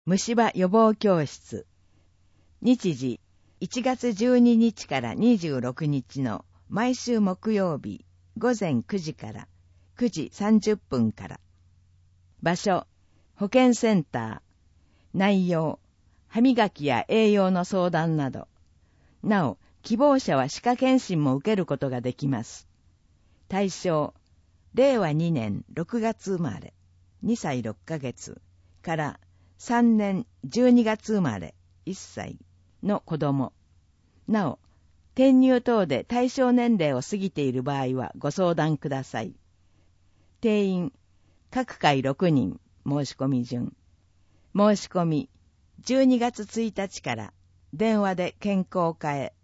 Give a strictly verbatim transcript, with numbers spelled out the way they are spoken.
虫歯予防教室。日時、いちがつじゅうににちからにじゅうろくにちの毎週木曜日、ごぜんくじからくじさんじゅっぷんから。場所、保健センター。内容、歯磨きや栄養の相談など。なお、希望者は歯科検診も受けることができます。対象、れいわにねんろくがつ生まれ、にさいろっかげつからさんねんじゅうにがつ生まれ、いっさいの子供。なお、転入等で対象年齢を過ぎている場合はご相談ください。定員、各回ろくにん、申し込み順。申し込み、じゅうにがつついたちから電話で健康課へ。